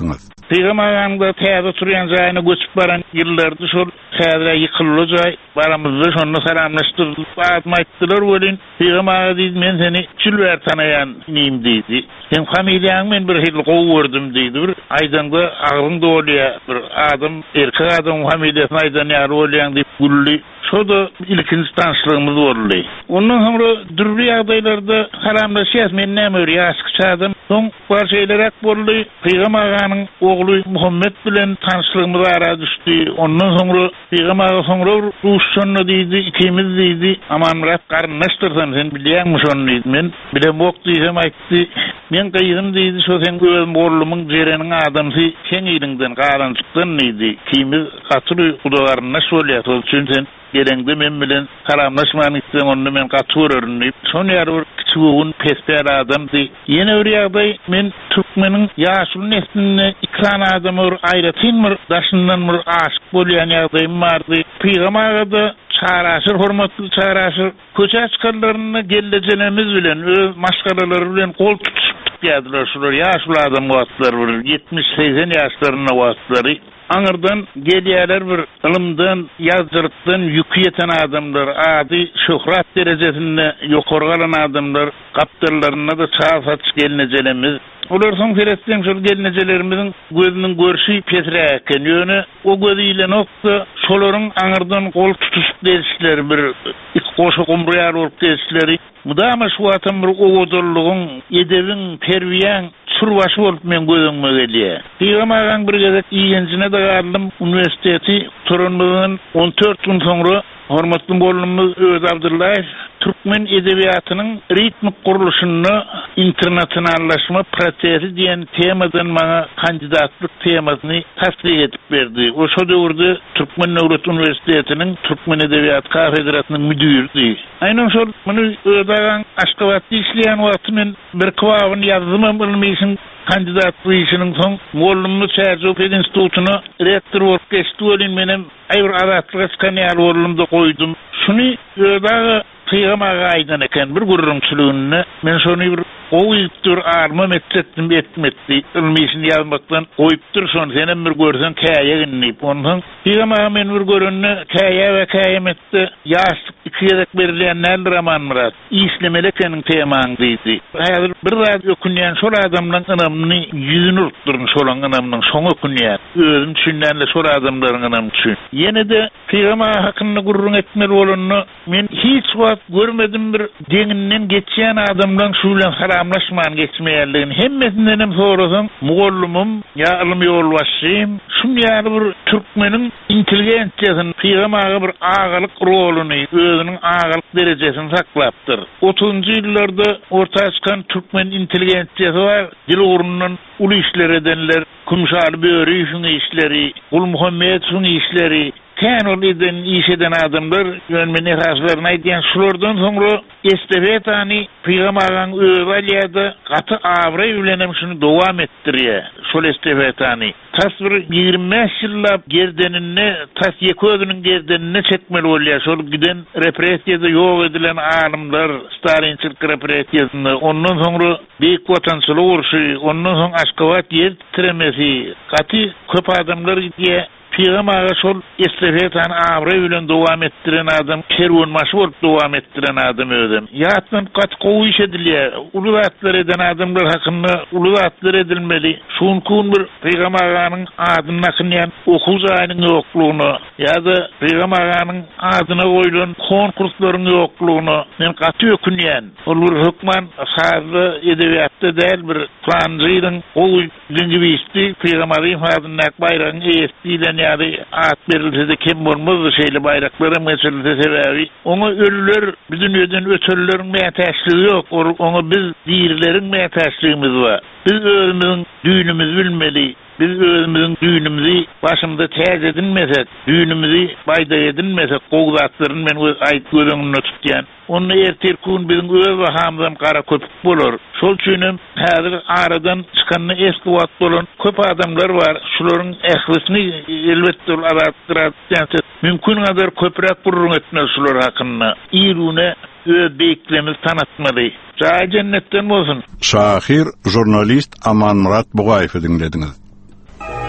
Peygamber'de täze turyan jaýyna göçüp baran ýyllardy şol häzir ýykylýar. Baramyzda şonu salamlaşdyrdyk. Baýat aýtdylar welin Peygamber diýdi men seni çülwer tanayan nim diýdi. Sen familiýaň men bir hil gowy gördüm diýdi. Bir aýdanda agyň dolýa bir adam erkek adam familiýasyny aýdan ýar bolýan diýip gülli. Şoda ilkinji tanışlygymyz boldy. Ondan sonra dürli ýagdaýlarda salamlaşýar men näme bir ýaşky çadym. Soň bar şeýler boldy. Peygamber'ň ogly Muhammed bilen tanışlygymyz ara düşdi. Ondan sonra Peygamber sonra Ruşşanna diýdi, ikimiz diýdi. Aman Murat garynlaşdyrsan sen bilýärmi şonu diýdi. Men bilen bok diýsem aýtdy. Men gaýdym diýdi, şo sen gözüm gorlumyň jereniň adamsy sen ýeriňden galançykdan diýdi. Ikimiz gatyry Hudaýaryna şolýar, şol üçin sen gerengde men bilen salamlaşmagyň istem onu men gatyryrum diýip şonu ýaryr kiçigün pesper adamdy. Ýene bir ýagdaý men türkmeniň ýaşul neslini ikran adamyr aýratynmyr daşyndan bir aşyk bolýan ýagdaýym bardy. Peygamber'de çaraşyr hormatly çaraşyr köçe çykarlaryny gellejenemiz bilen öz maşgaralary bilen kol tutup ýadylar şular ýaşul adam wagtlar bir yetmiş seksen ýaşlaryna wagtlary. Aňyrdan gelýärler bir ilmden, ýazgyrykdan ýükü ýeten adamlar, ady şöhrat derejesinde ýokary galan adamlar, gapdarlaryna da çağat gelinjelerimiz. Olar soň feretden şol gelinjelerimiziň gözüniň görşi petreken ýöne o gözi ile nokta şolaryň aňyrdan gol tutup delişleri bir iki goşa gumruyar bolup delişleri. Mudama şu atam bir owozurlygyň, edebiň, terbiýäň surbaşy bolup men gözüňme gelýär. Peygamber'ň bir gezek iýenjine de gardym universiteti Turanmyň on dört gün soňra hormatly bolumyz Öz Abdullayew Türkmen edebiýatynyň ritmik guruluşyny internasionallaşma prosesi diýen temadan maňa kandidatlyk temasyny tasdik edip berdi. O şo döwürde Türkmen Nöwret Universitetiniň Türkmen edebiýat kafedrasynyň müdürdi. Aýnan şol muny öýdagan Aşgabatda işleýän wagty men bir kwabyny ýazdym bilmeýsin. Kandidatlyk işiniň soň Mollumny Çerjop institutyna rektor bolup geçdi welin menem aýr aratlyga çykan ýaly bolumda goýdum. Şuny öýdaga Peygamber'e aýdan eken bir gurrunçylygyny men şonu bir goýupdyr arma metsetdim etmedi. Ilmiýişin ýazmakdan goýupdyr şonu senem bir görsen käýe ginip ondan Peygamber men bir görünni käýe we käýemetde ýaşlyk iki ýerek berilýän näl roman Murat işlemelekeniň temaň diýdi. Häzir bir rad ökünýän şol adamlaryň ynamyny ýüzüni urtdyryn şolaň ynamynyň şoňa ökünýär. Özüm düşünýänle şol adamlaryň ynamy üçin. Ýene de Peygamber hakyny gurrun etmeli bolanyny men hiç wagt görmedim bir deňinden geçýän adamlaryň şu bilen salamlaşman geçmeýärligini hemmesinden hem sorasaň mugollumum ýa ilmi ýolbaşçym şu ýaly bir türkmeniň intelligensiýasyny Peygamber'e bir agalyk roluny özüniň agalyk derejesini saklapdyr. otuzunjy ýyllarda ortaya çykan türkmen intelligensiýasy bar. Dil urundan uly işler edenler, Kumşaly Böri şuny işleri, Gul Muhammed şuny işleri, Känol eden iş eden adamlar yönmeni haslarına aýdýan şulardan soňra estafetany Peygamber'ň öwrelýärde gaty awra bilenem şunu dowam etdirýär. Şol estafetany tas bir ýygrimi beş ýyllap gerdenine, tas ýeközüniň gerdenine çekmeli bolýar. Şol giden repressiýada ýok edilen alymlar, Stalinçylyk repressiýasyny, ondan soňra Beýik Watançylyk urşy, ondan soň Aşgabat ýer titremesi, gaty köp adamlar diýe Peygamber'e şol estafetany awra bilen dowam etdiren adam, kerwon maşy bolup dowam etdiren adam özüm. Ýatdan gat gowy iş edilýär. Uly zatlar eden adamlar hakyny uly zatlar edilmeli. Şunkun bir Peygamber'ň adyny nakynýan okuw jaýynyň ýoklugyny ýa-da Peygamber'ň adyna goýulan konkurslaryň ýoklugyny men gaty ökünýän. Ol bir hukman hazır edebiýatda däl bir planjyň gowy lingwisti Peygamber'ň adyny baýragyň eýestilen ýa-da at berilse kim bolmaz şeýle baýraklary meselesi sebebi. Oňa ölüler bizim öden ötürleriň mätäçligi ýok. Oňa biz diýerleriň mätäçligimiz bar. Biz özümiziň düýnümizi bilmeli. Biz özümüziň düýnümizi başymda täze edinmesek, düýnümizi baýda edinmesek, gowzatlaryny men aýt gözüňde tutýan. Onu ertir kun bizim öz bahamdan kara köpük bolur. Şol üçin häzir aradan çykanyny eski wagt bolan köp adamlar bar. Şolaryň ählisini elbetde aratdyran mümkin kadar köprek burrun etmeli şolar hakyny. Ýerine öz beýiklerimizi tanatmaly. Jaý jennetden bolsun. Şahir jurnalist Aman Murat Bugaýew dinlediňiz.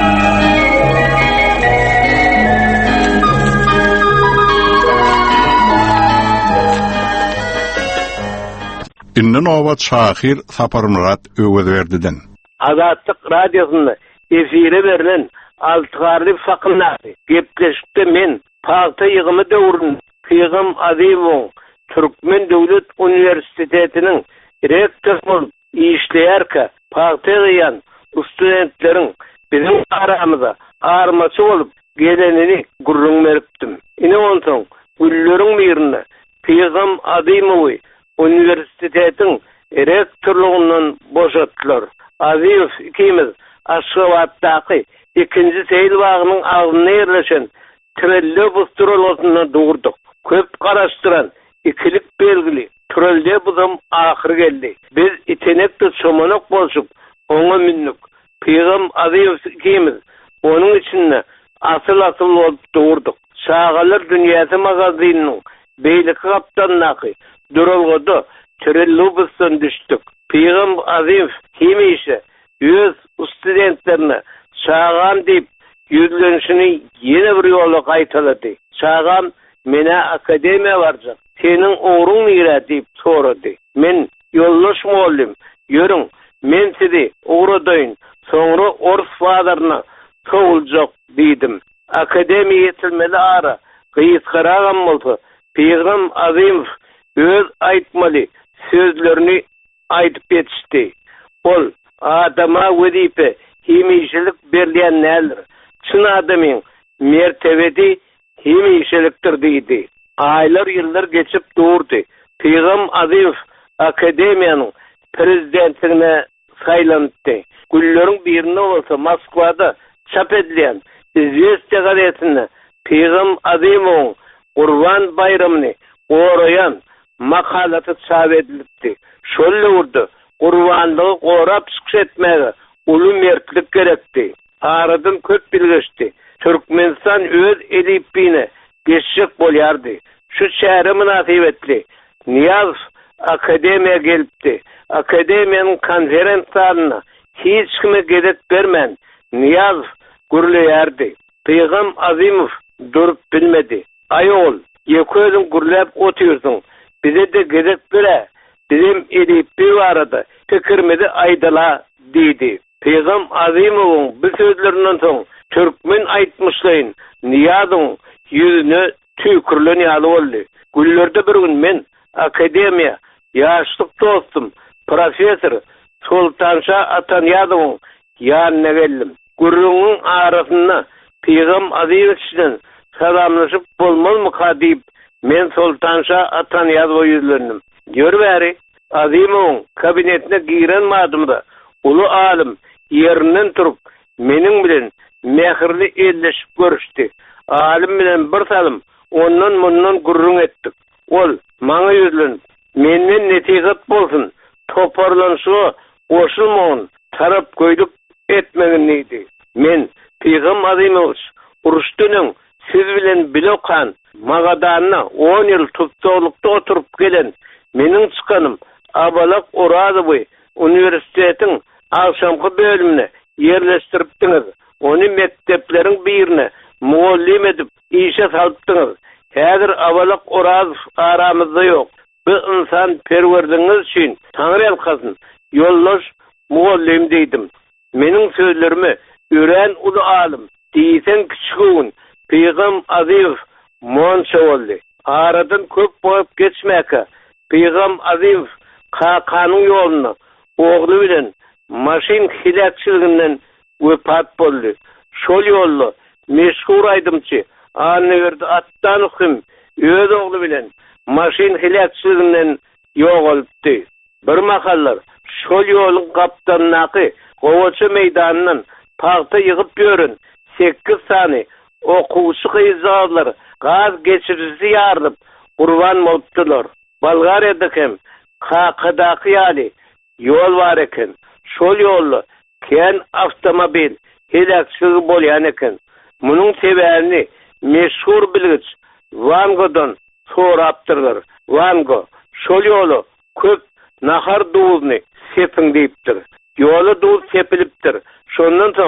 Innen Owat Şahir Saparmurat öwederdiden. Azatlyk radiosunda efire berilen altyarly fakynlary gepleşipde men paýta ýygymy döwründe Pygam Azymow Türkmen Döwlet Uniwersitetiniň rektor bolup işleýärkä paýta ýan studentleriň bizim aramyzda armaçy bolup gelenini gurrun beripdim. Ine onsoň gülleriň birine Pygam Azymow Üniversitetiň rektorluğundan boşatdylar. Aziz ikimiz Aşgabatdaky ikinji seýil bagynyň agzyna ýerleşen Trellebus turalasyna durduk. Köp garaşdyran ikilik belgili Trelle buzam ahyry geldi. Biz itenekde çomanak bolşup oňa minnük. Pygam Aziz ikimiz onuň içinde asyl asyl bolup durduk. Şagalar dünýäsi magazynynyň beýleki kaptanlaky duralgada Trellebusdan düşdük. Pygam Aziz hemişe öz studentlerine şagam diýip ýüzlenişini ýene bir ýola gaýtalady. Şagam mene akademiýa barjak. Seniň ogruň nire diýip sorady. Men ýoldaş muallim, ýörüň, men sizi ogradyň, soňra ors fadarna towuljak diýdim. Akademiýa ýetilmeli ara gysgyragam bolsa, Pygam Aziz öz aýtmaly sözlerini aýtyp geçdi. Ol adama wezipe hemişelik berýän näler? Çyn adamyň mertebedi hemişelikdir diýdi. Aýlar ýyllar geçip durdy. Pygam Aziz akademiýanyň prezidentligine saýlandy. Gülleriň birine bolsa Moskwada çap edilen Izvestiýa gazetine Pygam Azymow Gurban bayramyny gorayan makalaty çap edilipdi. Şolle urdu. Gurbanlygy gorap çykyş etmäge uly mertlik gerekdi. Aradan köp bilgeçdi. Türkmenistan öz elipine geçecek bolýardy. Şu şähre münasibetli Niyaz akademiýa gelipdi. Akademiýanyň konferensiýasyna hiç kime gerek bermän Niyaz gürleýärdi. Pygam Azymow durup bilmedi. Aýol, ýeközüň gürläp oturýarsyň. Bize de gerek bere. Bizim elipi barada pikirimizi aýdala diýdi. Pygam Azymow'un bu sözlerinden soň Türkmen aýtmyşlaýyn Niyazyň ýüzüne tükürlen ýaly boldy. Güllerde bir gün men akademiýa ýaşlyk dostum professor Sultanşa Atanyýadowyň ýanyna geldim. Gurrunň arasyna Pygam Azymow salamlaşyp bolmazmy diýip men Sultanşa Atanyýadowy ýüzlendim. Ýörbäri Azymowyň kabinetine girenmadymda uly alim ýerinden turup meniň bilen mehirli elleşip görüşdi. Alim bilen bir salam ondan mundan gurrun etdik. Ol maňa ýüzlenip menden netigat bolsun, toparlanşy goşulmagyň tarap goýdup etmegin diýdi. Men Pygam Azymow uruşdynyň siz bilen bilokan Magadanyna on ýyl tutdulukda oturup gelen meniň çykanym Abalak Orazowy Üniversitetiň agşamky bölümine ýerleşdiripdiňiz. Ony mektepleriň birine muallim edip işe salypdyňyz. Häzir Abalak Orazow aramyzda ýok. Bu insan perwerdiňiz üçin Taňry alkasyn ýoldaş muallim diýdim. Meniň sözlerimi ören uly alim diýsen kiçigün Pygam Azymow monça boldy. Aradan köp boýup geçmäke Pygam Azymow kakanyň ýoluna ogly bilen maşin hilakçylygynyň wepat boldy. Şol ýolda meşhur aýdymçy Anwerde Attanykym öz ogly bilen maşin hilakçylygynyň ýogalypdy. Bir mahallar şol ýoluň kaptanlaky Gowaçy meýdanyndan paýta ýygyp ýörün sekiz sany okuwçy gyzadlar gaz geçirisi ýarlyp gurban bolupdylar. Bolgariýada hem Kakadaky ýaly ýol bar eken. Şol ýolda ken awtomobil hilakçylygy bolýan eken. Munyň sebäbini meşhur bilgüç Van Gogh'dan sorapdyrlar. Van Gogh şol ýoly köp nahar duwuny sepiň diýipdir. Ýoly duw sepilipdir. Şondan soň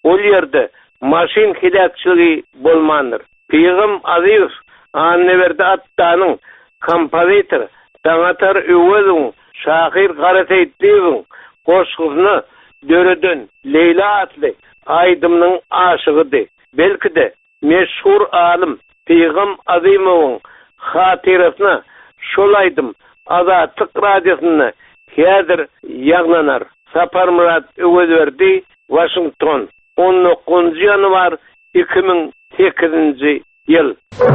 ol yerde maşin hilakçılığı bolmandır. Peyğam Aziz anneberde attanyň kompozitor Danatar Öwelüň Şahir Garataytlyň goşgyny döreden Leyla atly Aydymyň aşygydy. Belki de meşhur alim Peyğam Azizowyň hatirasyna şolaydym Azatlyk radiosyny häzir ýaglanar. Sapar Murat Öwelberdi, Washington, on dokuzuncu yanvar iki bin sekizinci ýyl.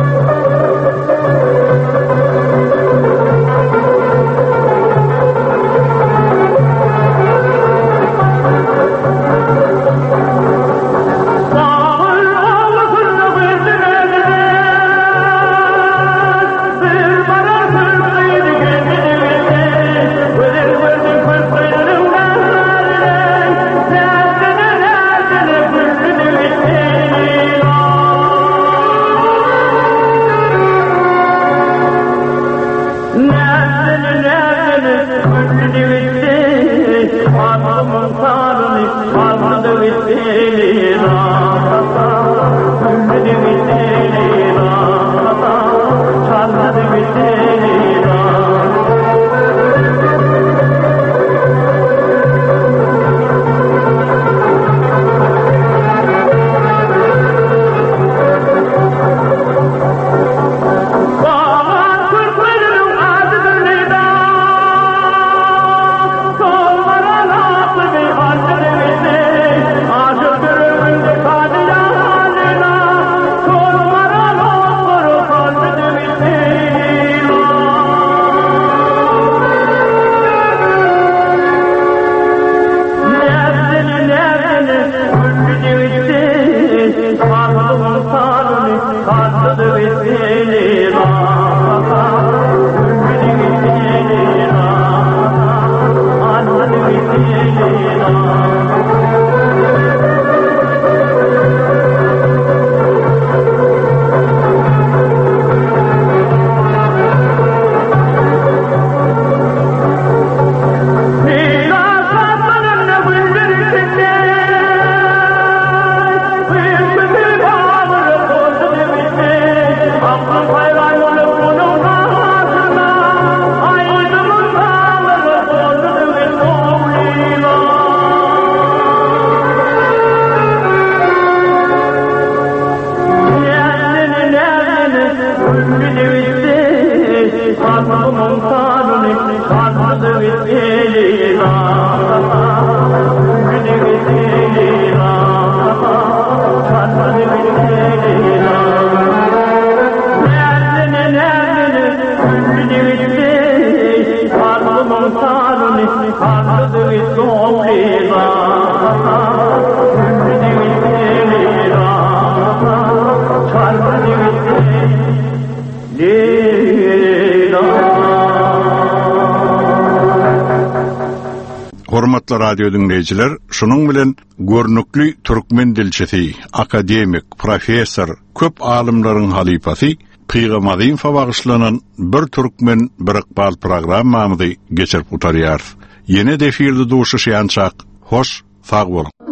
Hormatly radio dinleyijiler, şunun bilen görnükli türkmen dilçisi, akademik, professor, köp alimlaryň halifasy Peyğam Azizow bagışlanan bir türkmen bir iqbal programmamyzy geçirip utarýar. Ýene defirde duşuşýançak, hoş, sag bolun.